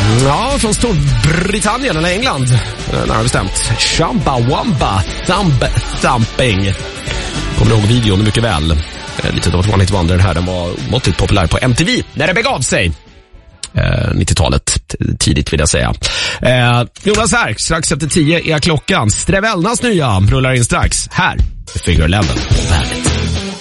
Ja, från Storbritannien eller England. Närmare bestämt. Chumbawamba Thumping. Kommer ihåg videon mycket väl. Lite av ett One Hit Wonder den här. Den var måttligt populär på MTV när det begav sig. 90-talet, tidigt vill jag säga. Jonas här, strax efter 10 är klockan. Strevelnas nya rullar in strax. Här är Figure 11 på Bandet.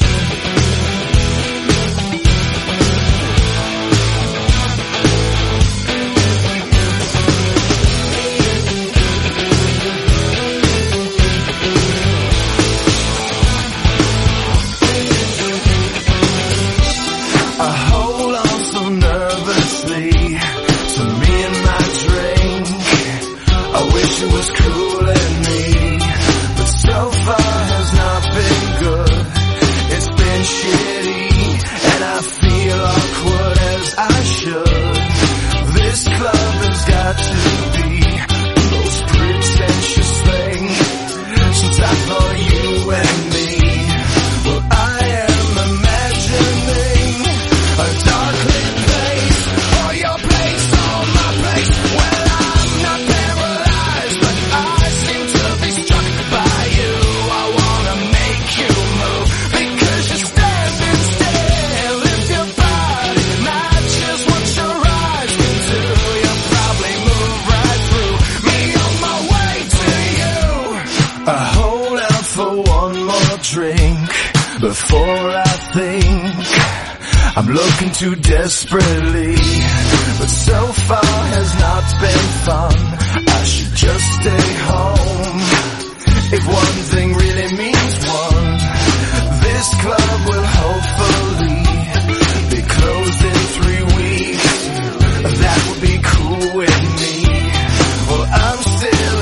I'm looking too desperately, but so far has not been fun. I should just stay home. If one thing really means one, this club will hopefully be closed in 3 weeks. That would be cool with me. Well, I'm still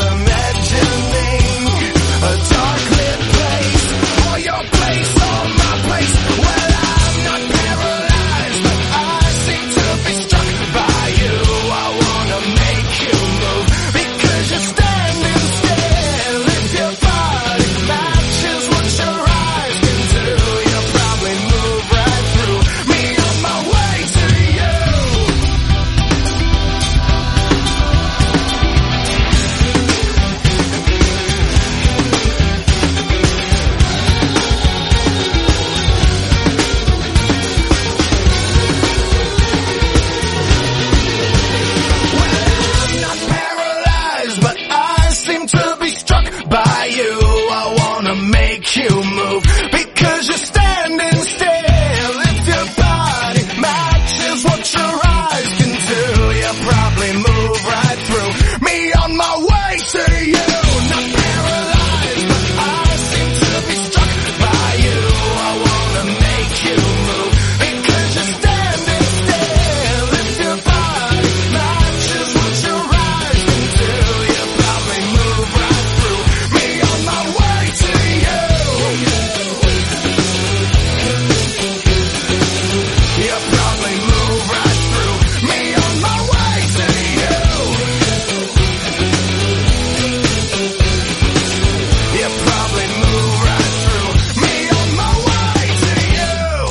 imagining a dark lit place, or your place, or my place. Well, I'm not paralyzed, but I seem to be struck by you. I wanna make you move, because you're standing still. If your body matches what your eyes can do, you'll probably move right through me on my way to you. I'm not paralyzed, but I seem to be struck by you. I wanna make you move, because you're standing still. If your body matches what your eyes can do, you'll probably move right through me on my way to you. Not paralyzed, but I seem to be struck by you. I wanna make you move, because you're standing still. If your body matches what your eyes can do, you'll probably move right through me on my way to you. You'll probably move right through me on my way to you. You'll probably move right through me on my way to you.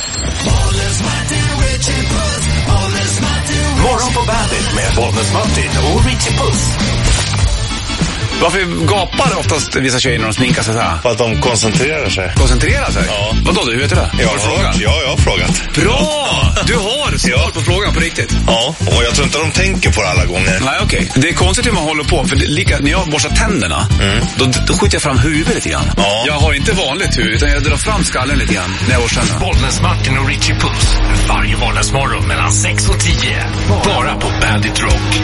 Morgon på Bandet med Bollnäs Martin och Richie Puss. Varför gapar oftast vissa tjejer när de sminkar sig så här? För att de koncentrerar sig. Koncentrera sig? Ja. Vadå, du vet det? Jag Har du frågat? Ja, jag har frågat. Bra! Du har svar på frågan på riktigt. Ja, och jag tror inte de tänker på det alla gånger. Nej, okej. Det är konstigt hur man håller på. För när jag borstar tänderna, då skjuter jag fram huvudet lite grann. Ja. Jag har inte vanligt huvud, utan jag drar fram skallen lite grann när jag borstar tänderna. Bollnäs Martin och Richie Puss. Varje vardagsmorgon mellan 6 och 10. Bara på Bandit Rock.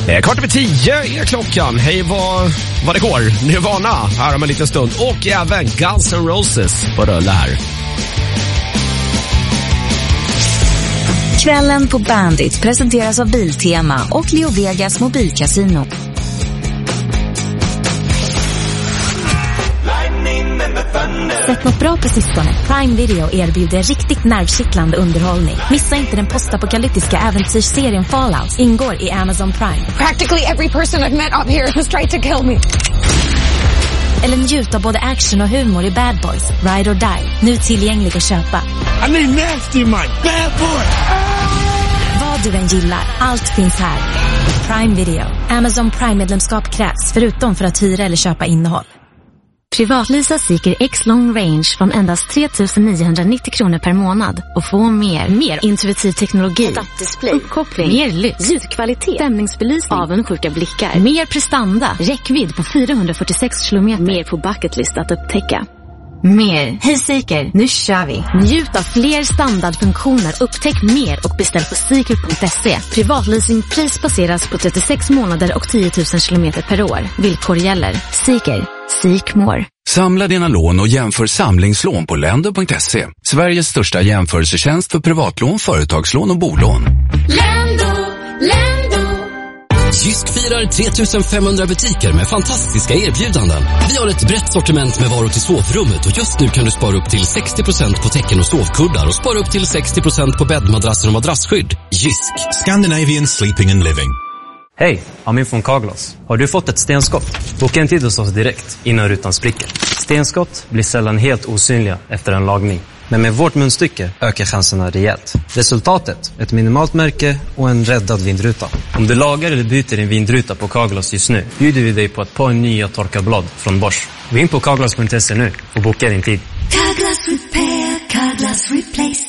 10:15 är klockan. Hej vad det går. Nirvana här om en liten stund. Och även Guns N' Roses på rulla här. Kvällen på Bandit presenteras av Biltema och Leo Vegas mobilkasino. Sett något bra på sistone. Prime Video erbjuder riktigt nervkittlande underhållning. Missa inte den postapokalyptiska äventyrsserien Fallout. Ingår i Amazon Prime. Practically every person I've met up here has tried to kill me. Eller njut av både action och humor i Bad Boys, Ride or Die. Nu tillgänglig att köpa. I need nasty Mike. Bad boy. Vad du än gillar, allt finns här. Prime Video. Amazon Prime-medlemskap krävs förutom för att hyra eller köpa innehåll. Privatlisa Seeker X Long Range från endast 3 990 kronor per månad och få mer intuitiv teknologi, uppkoppling, mer lyx, ljudkvalitet, stämningsbelysning, avundsjuka blickar, mer prestanda, räckvidd på 446 kilometer, mer på bucketlist att upptäcka. Mer. Hej Seeker, nu kör vi. Njut av fler standardfunktioner, upptäck mer och beställ på seeker.se. Privatleasingpris baseras på 36 månader och 10 000 kilometer per år. Villkor gäller. Seeker. Seek more. Samla dina lån och jämför samlingslån på lendo.se. Sveriges största jämförelsetjänst för privatlån, företagslån och bolån. Jysk firar 3500 butiker med fantastiska erbjudanden. Vi har ett brett sortiment med varor till sovrummet och just nu kan du spara upp till 60% på täcken och sovkuddar och spara upp till 60% på bäddmadrasser och madrassskydd. Jysk. Scandinavian Sleeping and Living. Hej, Amin från Carglass. Har du fått ett stenskott? Boka en tid hos oss direkt innan rutan spricker. Stenskott blir sällan helt osynliga efter en lagning. Men med vårt munstycke ökar chanserna rejält. Resultatet, ett minimalt märke och en räddad vindruta. Om du lagar eller byter din vindruta på Carglass just nu bjuder vi dig på ett par nya torkarblad från Bosch. Gå in på carglass.se nu och boka din tid. Carglass Repair, Carglass Replace.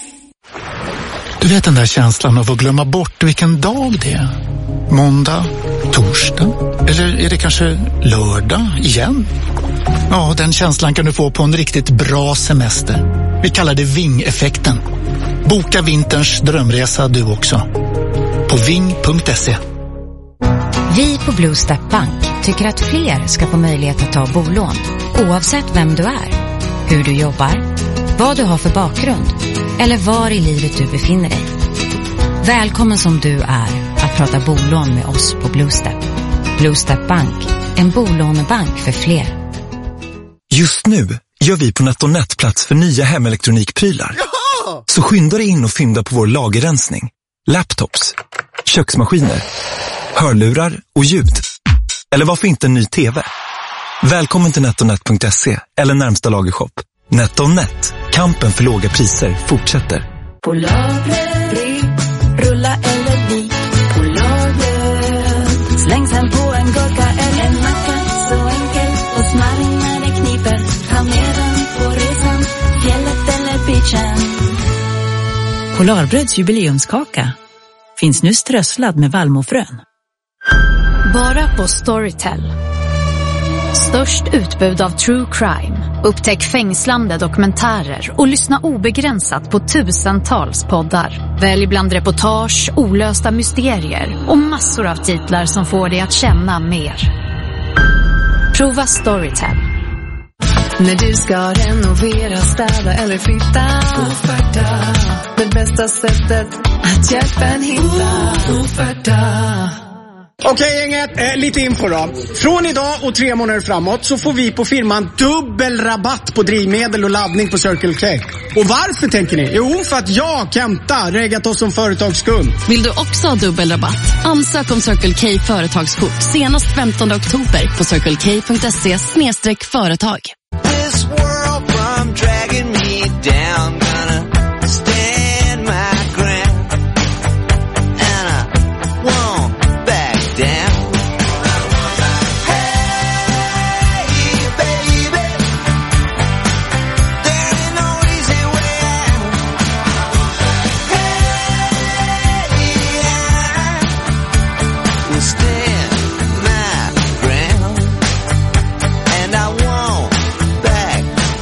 Du vet den där känslan av att glömma bort vilken dag det är. Måndag, torsdag eller är det kanske lördag igen? Ja, den känslan kan du få på en riktigt bra semester. Vi kallar det Ving-effekten. Boka vinterns drömresa du också. På ving.se. Vi på Blue Step Bank tycker att fler ska få möjlighet att ta bolån. Oavsett vem du är, hur du jobbar, vad du har för bakgrund eller var i livet du befinner dig. Välkommen som du är att prata bolån med oss på Blue Step. Blue Step Bank, en bolånebank för fler. Just nu gör vi på NetOnNet plats för nya hemelektronikprylar. Jaha! Så skynda dig in och fynda på vår lagerrensning. Laptops, köksmaskiner, hörlurar och ljud. Eller varför inte en ny TV? Välkommen till NetOnNet.se eller närmsta lagershop. NetOnNet, kampen för låga priser fortsätter. På lagret, rulla eller vik. På lagret, slängs hem på en gurka eller en macka. Så enkel och smarrig när det kniper. Ta med den på resan, fjället eller beachen. Polarbröds jubileumskaka finns nu strösslad med vallmofrön. Bara på Storytel. Störst utbud av true crime. Upptäck fängslande dokumentärer och lyssna obegränsat på tusentals poddar. Välj bland reportage, olösta mysterier och massor av titlar som får dig att känna mer. Prova Storytel. När du ska renovera, städa eller flytta, Offerta. Det bästa sättet att hjälpa en hitta. Offerta. Okej gänget, lite info då. Från idag och 3 månader framåt så får vi på firman dubbel rabatt på drivmedel och laddning på Circle K. Och varför tänker ni? Jo, för att jag, Kenta, regat oss som företagskund. Vill du också ha dubbel rabatt? Ansök om Circle K företagskort senast 15 oktober på circlek.se/företag. This world from dragging me down, gonna stand my ground, and I won't back down. Hey baby, there ain't no easy way out. Hey, I will stand my ground, and I won't back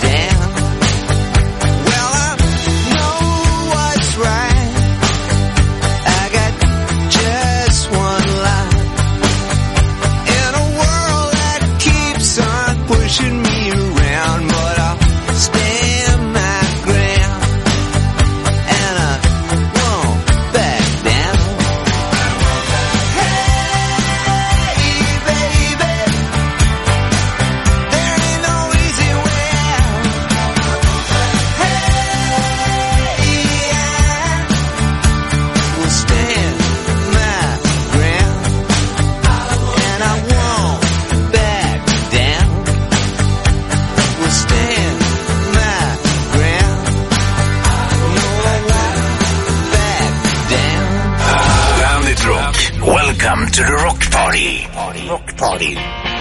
Welcome to the Rock Party. Rock Party.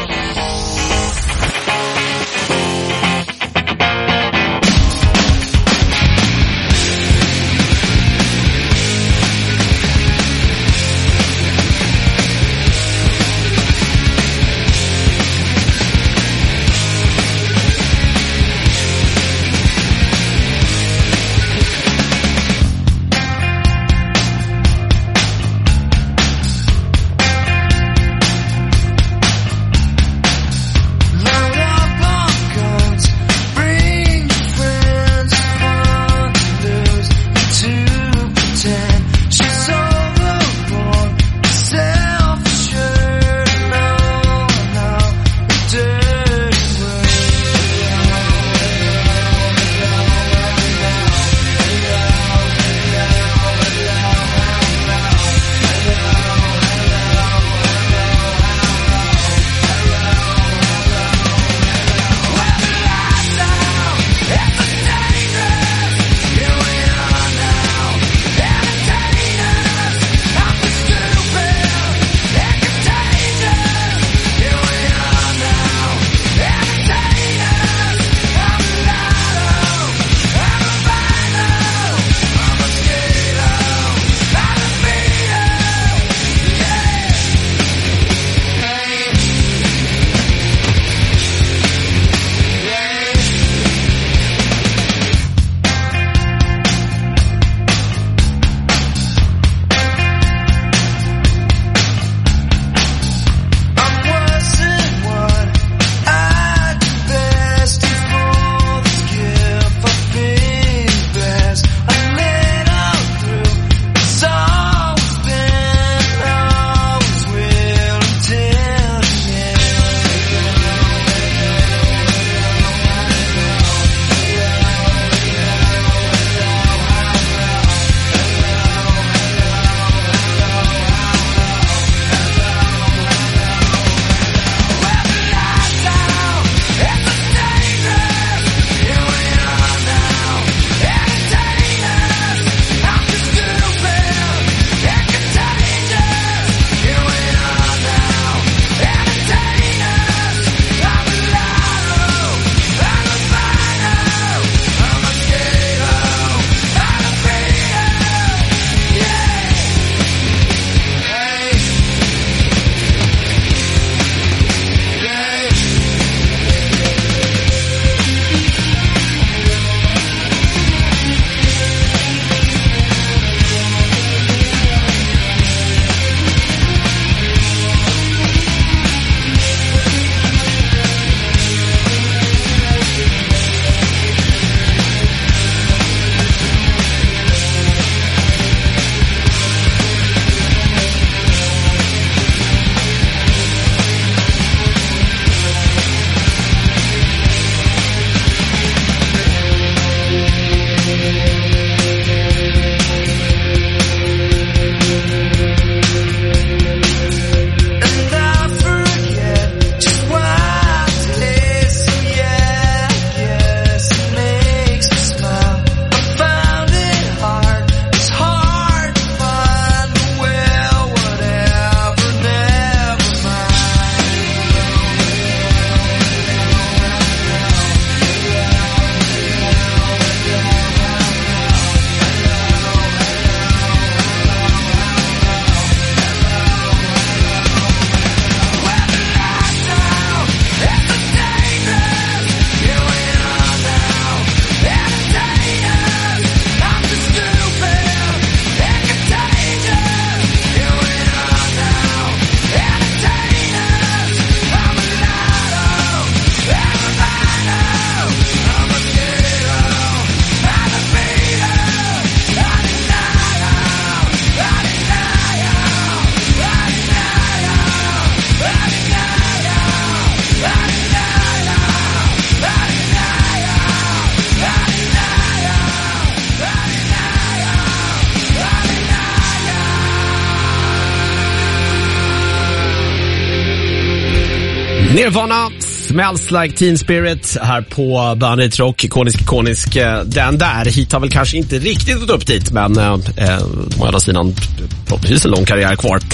Nirvana, Smells Like Teen Spirit här på Bandet Rock, ikonisk. Den där hit har väl kanske inte riktigt gått upp dit, men de har hela sidan förhoppningsvis en lång karriär kvar.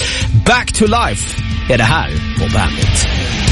Back to Life är det här på Bandit.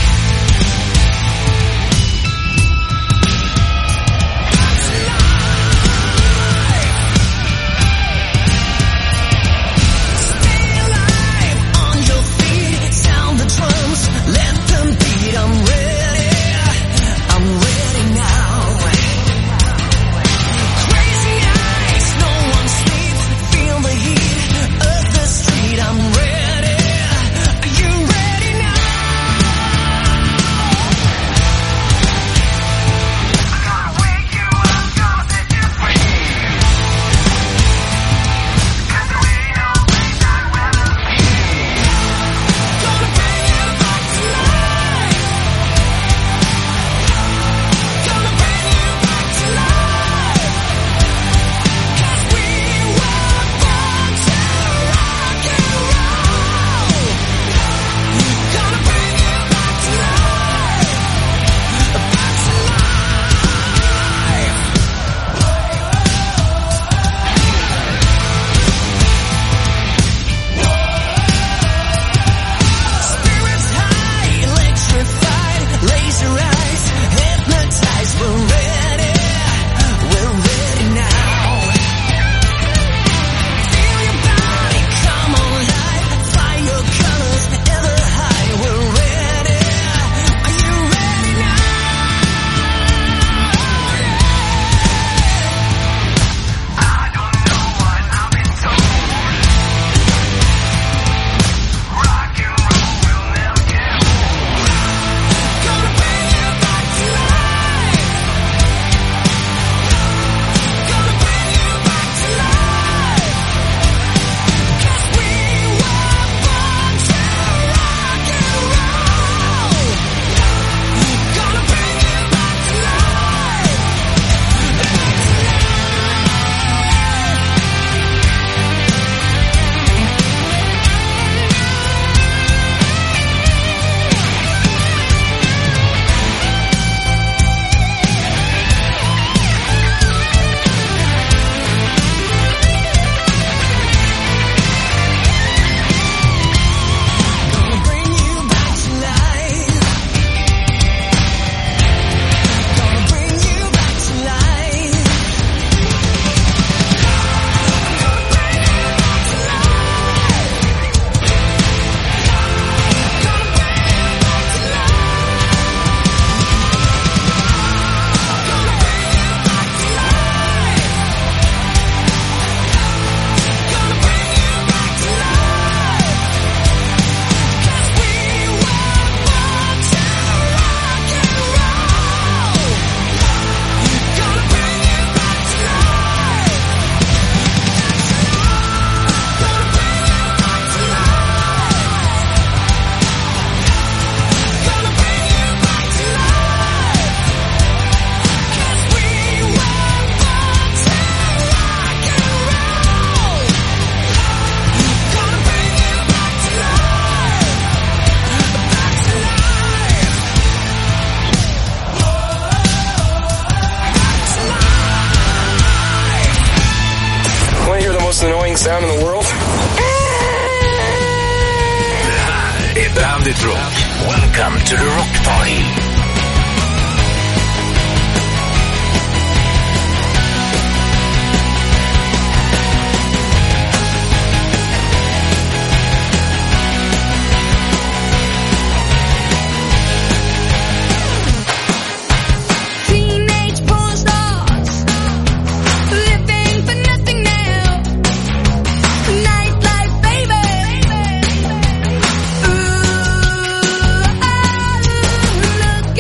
Sound in the world. Det här är Bandit Rock. Welcome to the Rock Party. Look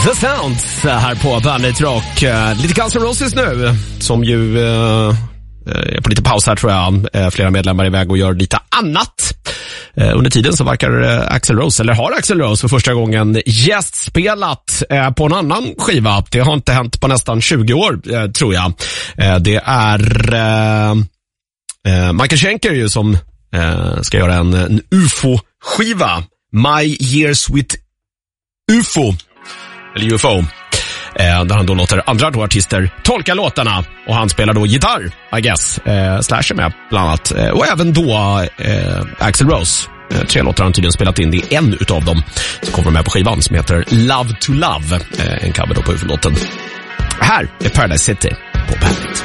The Sounds här på Bandit Rock. Lite Guns N' Roses nu, som ju är på lite paus här tror jag. Flera medlemmar är iväg och gör lite annat. Under tiden så verkar Axl Rose, eller har Axl Rose för första gången gästspelat på en annan skiva. Det har inte hänt på nästan 20 år tror jag. Det är Michael Schenker ju som ska göra en UFO-skiva. My Years with UFO. Eller UFO. Där han då låter andra då artister tolka låtarna. Och han spelar då gitarr, I guess. Slash är med bland annat. Och även då Axl Rose. 3 låtar han tydligen spelat in. Det är en utav dem som kommer med på skivan som heter Love to Love. En cover då på UFO-låten. Här är Paradise City på Bandit.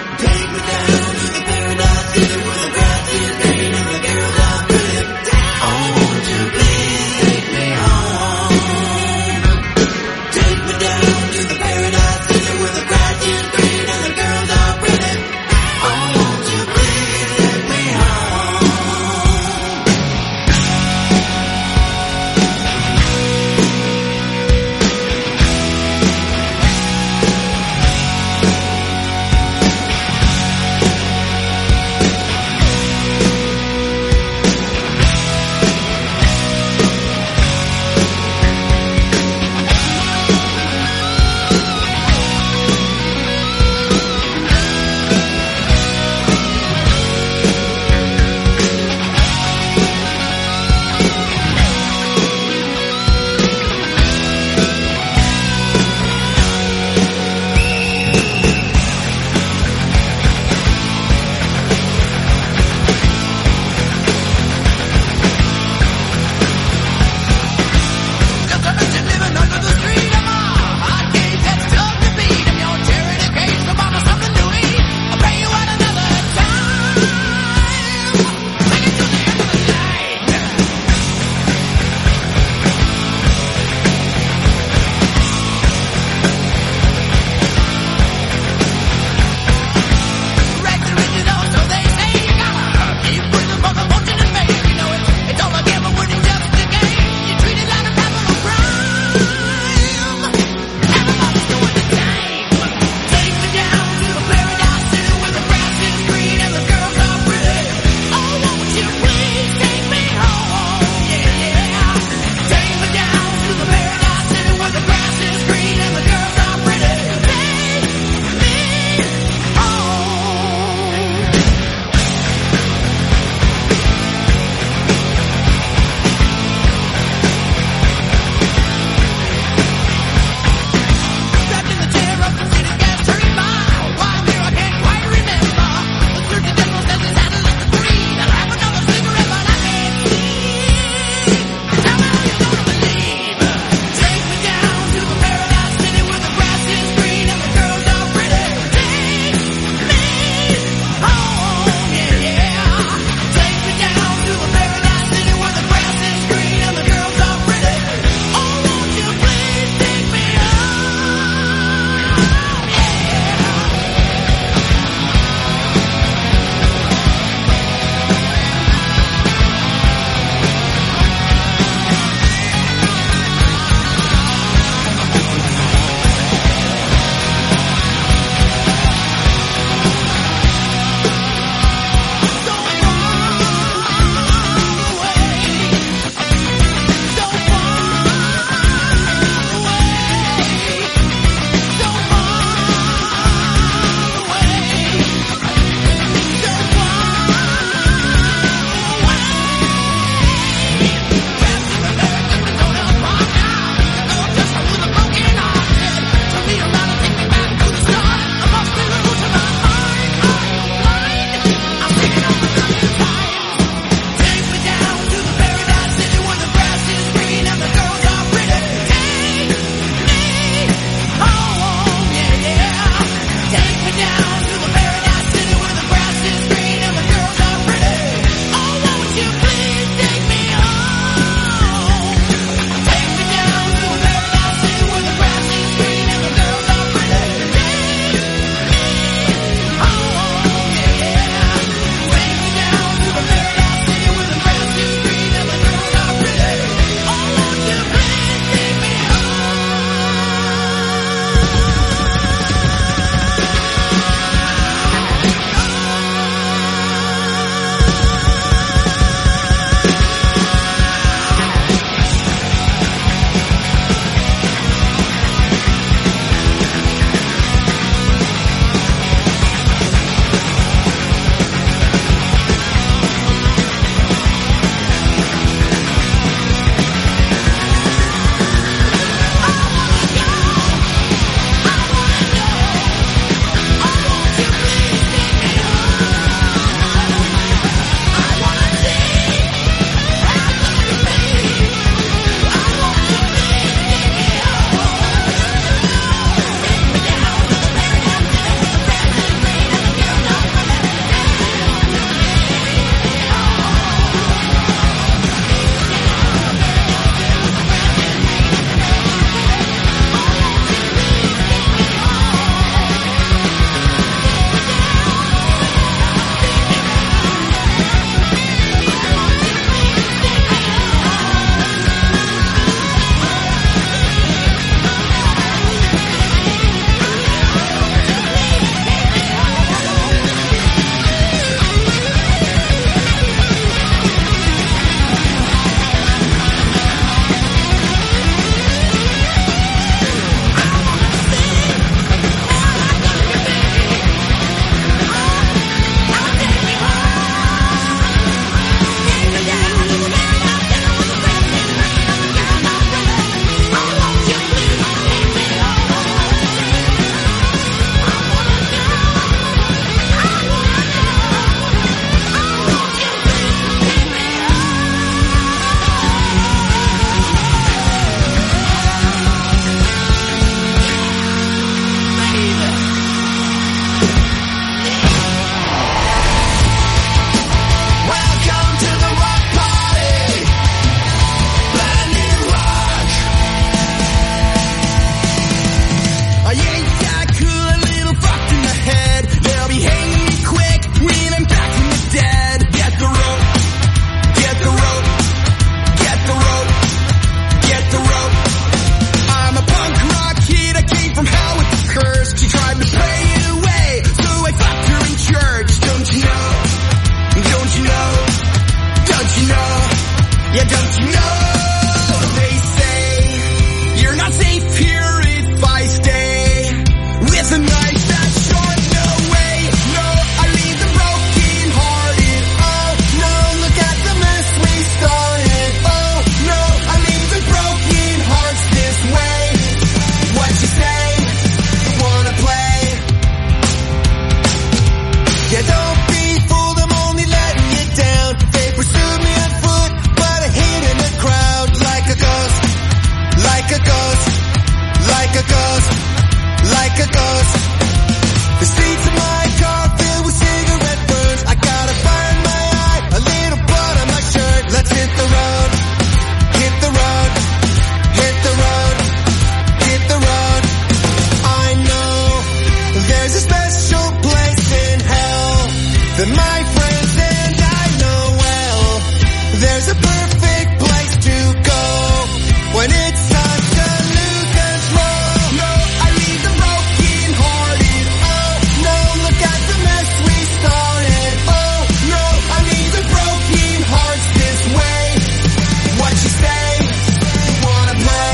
There's a perfect place to go when it's time to lose control. No, I leave the broken hearted. Oh no, look at the mess we started. Oh no, I leave the broken hearts this way. What you say? You wanna play?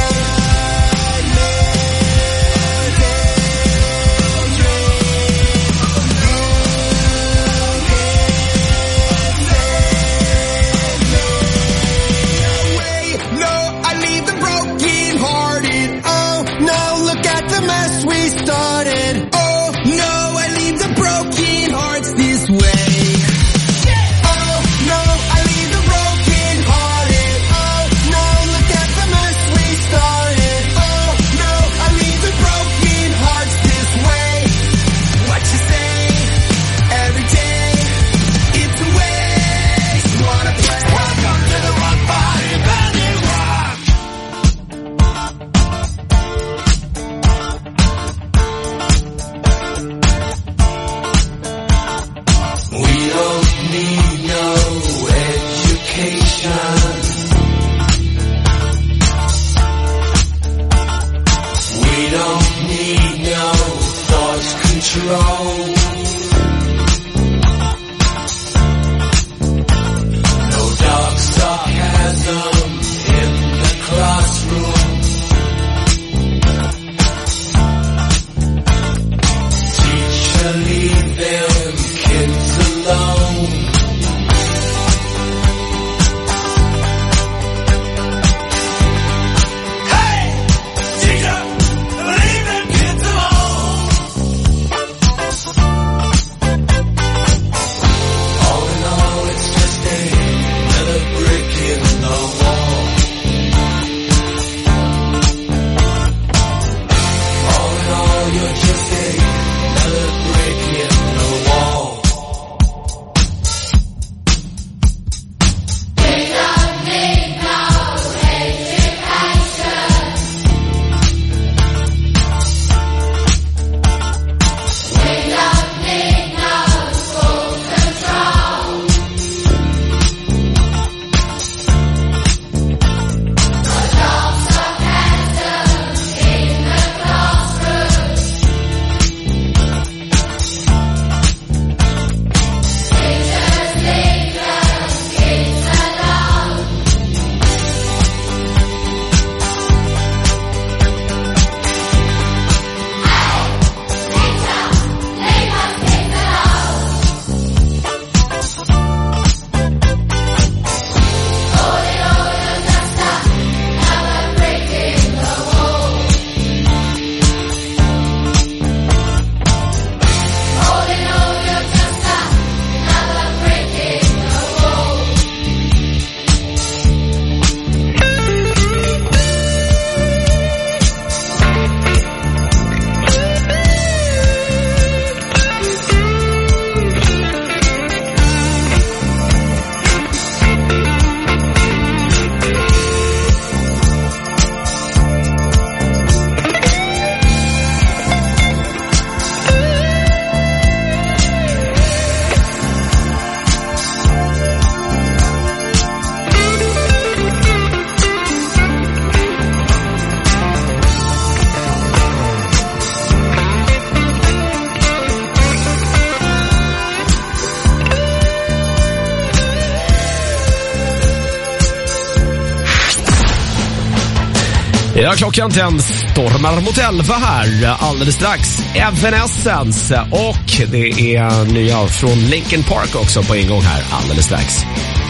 Ja, klockan stormar mot 11 här. Alldeles strax Evanescence. Och det är nya från Linkin Park också på ingång här alldeles strax.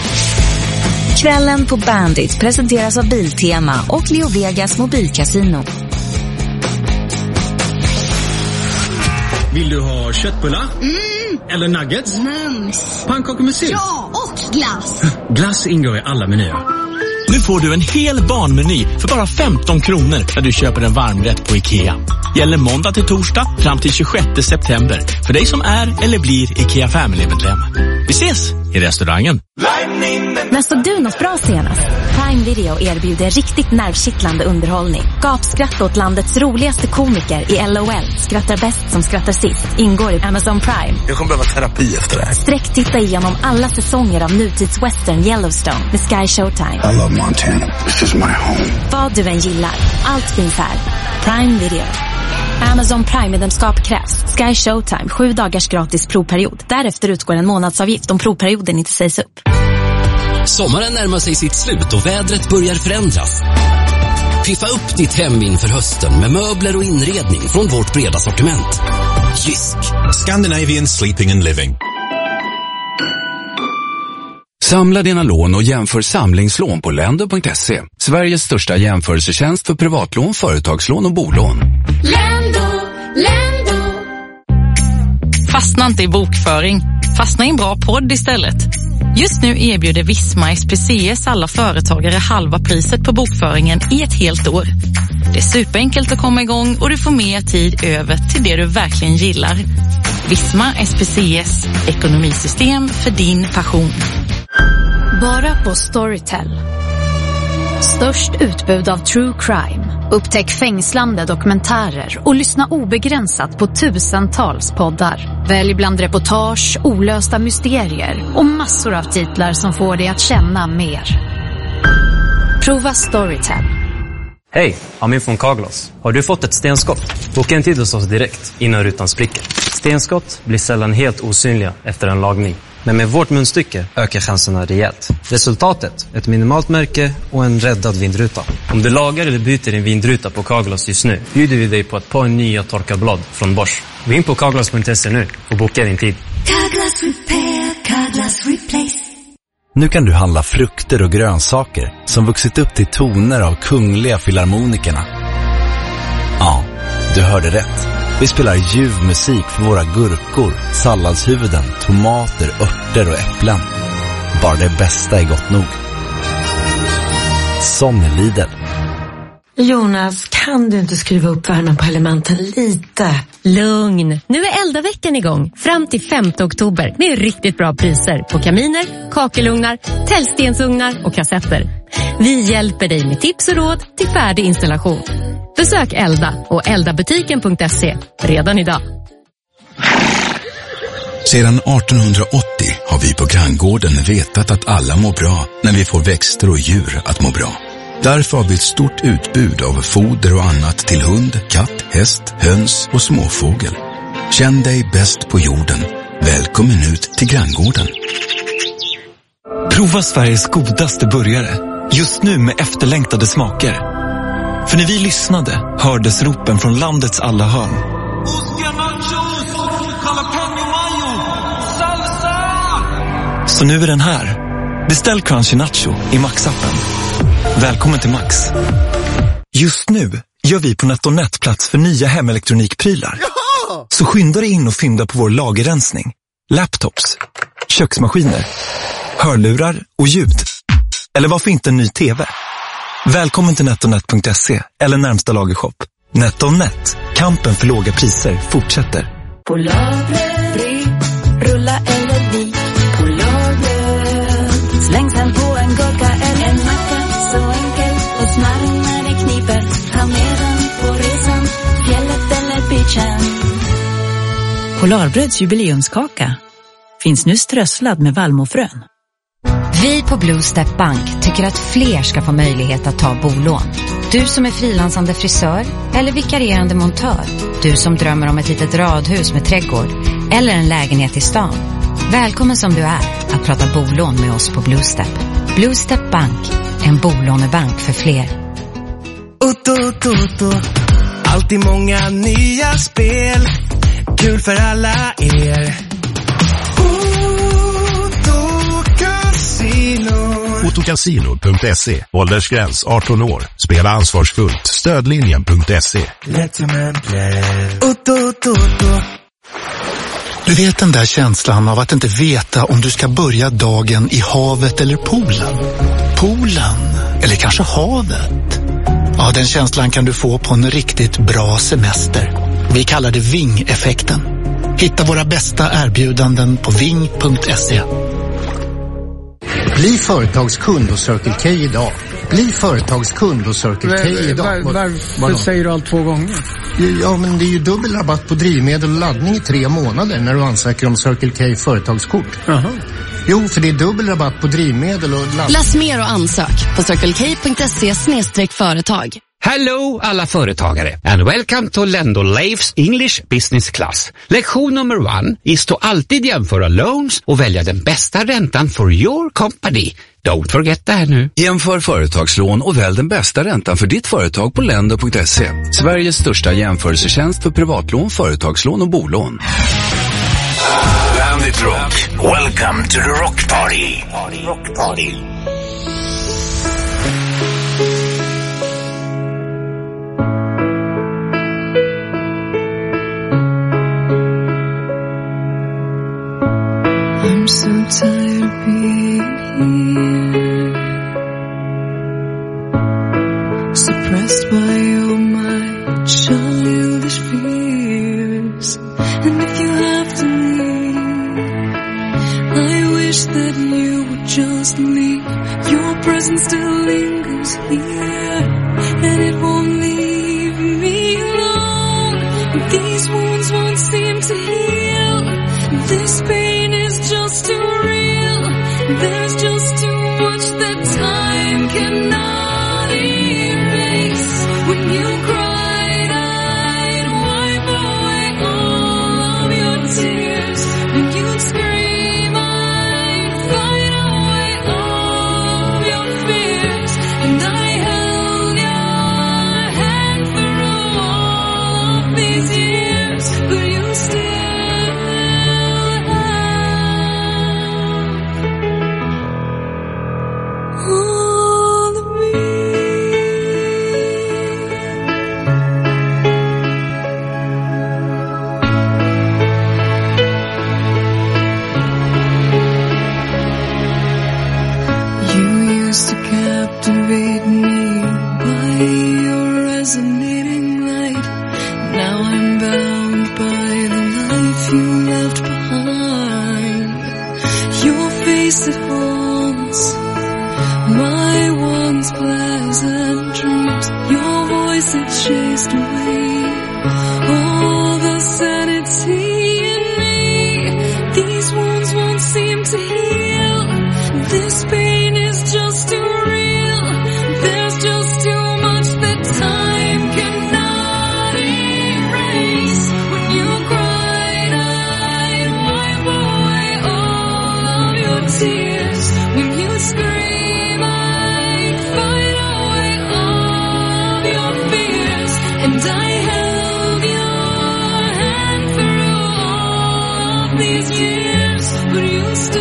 Kvällen på Bandit presenteras av Biltema och Leo Vegas mobilkasino. Vill du ha köttbullar? Eller nuggets? Pannkakor med sylt? Ja, och glass. Glass ingår i alla menyer. Nu får du en hel barnmeny för bara 15 kronor när du köper en varmrätt på IKEA. Gäller måndag till torsdag fram till 26 september. För dig som är eller blir IKEA Family-medlem. Vi ses i restaurangen. När såg du något bra senast? Prime Video erbjuder riktigt nervkittlande underhållning. Gapskratt åt landets roligaste komiker i LOL. Skrattar bäst som skrattar sist. Ingår i Amazon Prime. Jag kommer behöva terapi efter det här. Sträck titta igenom alla säsonger av nutidswestern Yellowstone med Sky Showtime. I love Montana. This is my home. Vad du än gillar, allt finns här. Prime Video. Amazon Prime-medlemskap krävs. Sky Showtime, 7 dagars gratis provperiod. Därefter utgår en månadsavgift om provperioden inte sägs upp. Sommaren närmar sig sitt slut och vädret börjar förändras. Piffa upp ditt hem inför hösten med möbler och inredning från vårt breda sortiment. Jysk. Scandinavian Sleeping and Living. Samla dina lån och jämför samlingslån på lendo.se. Sveriges största jämförelsetjänst för privatlån, företagslån och bolån. Lendo. Fastna inte i bokföring. Fastna i en bra podd istället. Just nu erbjuder Visma SPCS alla företagare halva priset på bokföringen i ett helt år. Det är superenkelt att komma igång och du får mer tid över till det du verkligen gillar. Visma SPCS, ekonomisystem för din passion. Bara på Storytel. Störst utbud av true crime. Upptäck fängslande dokumentärer och lyssna obegränsat på tusentals poddar. Välj bland reportage, olösta mysterier och massor av titlar som får dig att känna mer. Prova Storytel. Hej, Amin från Carglass. Har du fått ett stenskott? Boka en tid hos oss direkt innan rutan spricker. Stenskott blir sällan helt osynliga efter en lagning. Men med vårt munstycke ökar chanserna rejält. Resultatet, ett minimalt märke och en räddad vindruta. Om du lagar eller byter din vindruta på Carglass just nu bjuder vi dig på ett par nya torkarblad från Bosch. Gå in på carglass.se nu och boka din tid. Carglass Repair, Carglass Replace. Nu kan du handla frukter och grönsaker som vuxit upp till toner av kungliga filharmonikerna. Ja, du hörde rätt. Vi spelar ljuv musik för våra gurkor, salladshuvuden, tomater, örter och äpplen. Bara det bästa är gott nog. Som är Lidl. Jonas, kan du inte skruva upp värmen på elementen lite? Lugn. Nu är Elda-veckan igång. Fram till 5 oktober. Med riktigt bra priser på kaminer, kakelugnar, tällstensugnar och kassetter. Vi hjälper dig med tips och råd till färdig installation. Besök Elda och eldabutiken.se redan idag. Sedan 1880 har vi på Granngården vetat att alla mår bra när vi får växter och djur att må bra. Därför har vi ett stort utbud av foder och annat till hund, katt, häst, höns och småfågel. Känn dig bäst på jorden. Välkommen ut till Granngården. Prova Sveriges godaste burgare. Just nu med efterlängtade smaker. För när vi lyssnade hördes ropen från landets alla hörn. Så nu är den här. Beställ Crunchy Nacho i Max-appen. Välkommen till Max. Just nu gör vi på NetOnNet plats för nya hemelektronikprylar. Så skynda dig in och fynda på vår lagerrensning. Laptops, köksmaskiner, hörlurar och ljud. Eller varför inte en ny TV? Välkommen till NetOnNet.se eller närmsta lagershop. NetOnNet, kampen för låga priser fortsätter. På lagret, rulla eller vik. På lagret, slängs han på en gurka eller en macka. Så enkel och smarrig när det kniper. Ta med den på resan, fjället eller beachen. Polarbröds jubileumskaka finns nu strösslad med vallmofrön. Vi på Blue Step Bank tycker att fler ska få möjlighet att ta bolån. Du som är frilansande frisör eller vikarierande montör. Du som drömmer om ett litet radhus med trädgård eller en lägenhet i stan. Välkommen som du är att prata bolån med oss på Blue Step. Blue Step Bank, en bolånebank för fler. Alltid många nya spel. Kul för alla er. Autocasino.se. Åldersgräns 18 år. Spela ansvarsfullt. Stödlinjen.se. Let your man play. Du vet den där känslan av att inte veta om du ska börja dagen i havet eller poolen. Poolen, eller kanske havet. Ja, den känslan kan du få på en riktigt bra semester. Vi kallar det ving-effekten. Hitta våra bästa erbjudanden på ving.se. Bli företagskund hos Circle K idag. Bli företagskund hos Circle K idag. Varför säger du allt 2 gånger? Ja, men det är ju dubbel rabatt på drivmedel och laddning i 3 månader när du ansöker om Circle K företagskort. Jaha. Jo, för det är dubbel rabatt på drivmedel och laddning. Läs mer och ansök på circlek.se/företag. Hello alla företagare and welcome to Lendo Leifs English Business Class. Lektion nummer 1 is to alltid jämföra loans och välja den bästa räntan for your company. Don't forget det här nu. Jämför företagslån och välj den bästa räntan för ditt företag på lendo.se. Sveriges största jämförelsetjänst för privatlån, företagslån och bolån. Bandit Rock. Welcome to the Rock Party. Rock Party. I'm so tired of being here, suppressed by all my childish fears. And if you have to leave, I wish that you would just leave. Your presence still lingers here, and it won't leave me alone. These wounds won't seem to heal. This pain is just too real. There's just too much that time cannot erase. When you cried, I'd wipe away all of your tears. When you'd scream, I'd fight away all of your fears. And I held your hand through all of these years, but you still captivate me by your resonating light. Now I'm bound by the life you left behind. Your face, it haunts my once pleasant dreams. Your voice, it chased away all the sanity in me. These wounds won't seem to heal. This pain is just too real. There's just too much that time cannot erase. When you cried, I'd wipe away all of your tears. When you scream, I'd fight away all of your fears. And I held your hand through all of these years, but you still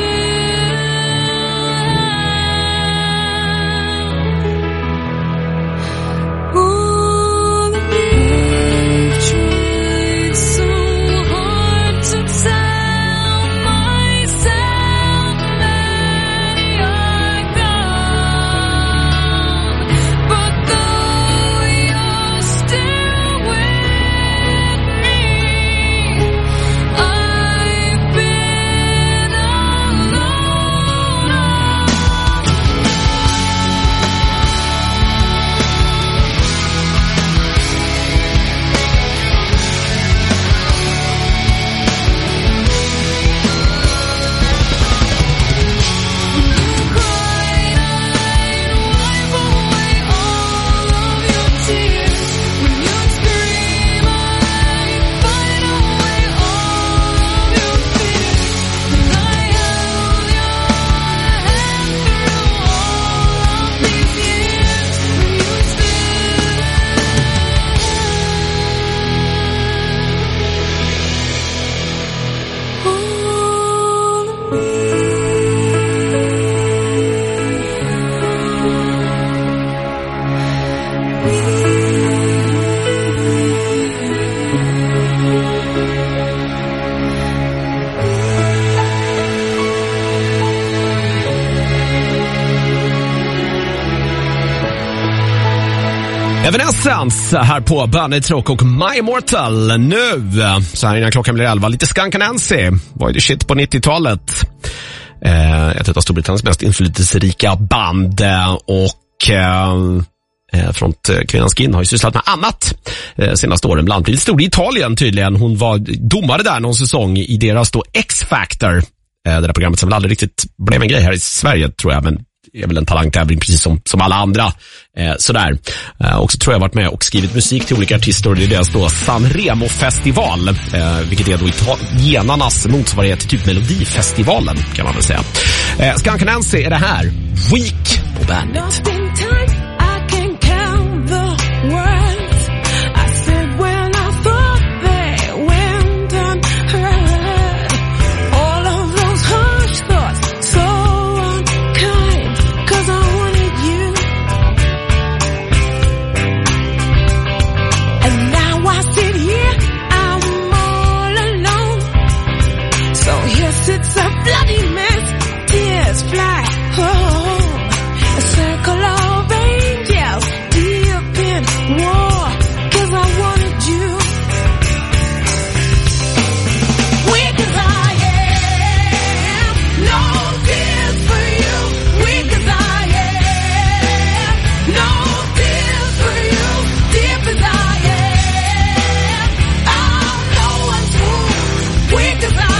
Evanescence här på Bandit Rock och My Immortal nu. Så här innan klockan blir 11. Lite Skunk Anansi. Var det shit på 90-talet. Ett av Storbritanniens mest inflytelserika band. Och frontkvinnan Skin har ju sysslat med annat senaste åren. Bland annat stod i Italien tydligen. Hon var domare där någon säsong i deras då X-Factor. Det där programmet som väl aldrig riktigt blev en grej här i Sverige tror jag, men är väl en talangtävling precis som alla andra. Sådär. Och så tror jag varit med och skrivit musik till olika artister, och det är deras då Sanremo-festival, vilket är då italienarnas motsvarighet till typ Melodifestivalen kan man väl säga. Skunk Anansi är det här. Week på Bandit. It's a bloody mess, tears fly, a circle of angels, deep in war, 'cause I wanted you. Weak as I am, no tears for you. Weak as I am, no tears for you. Deep as I am, I'm no one's fool. Weak as I am.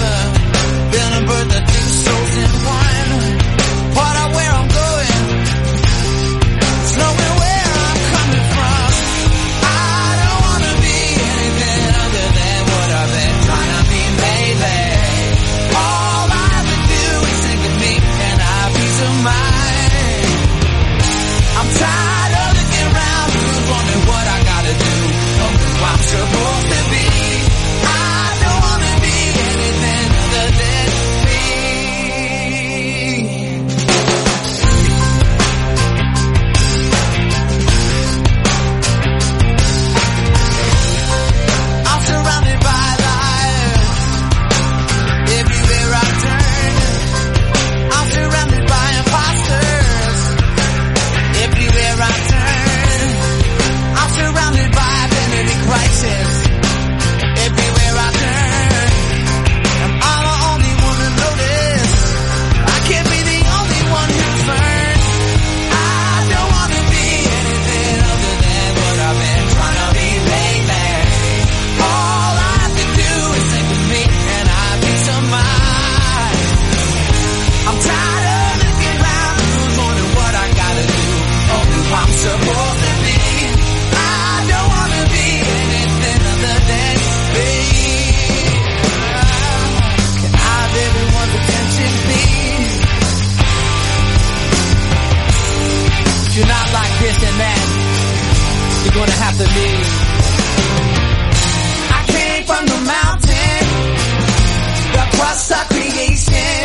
What I wear, I'm going. condition that you're gonna have to leave. I came from the mountain, the crust of creation.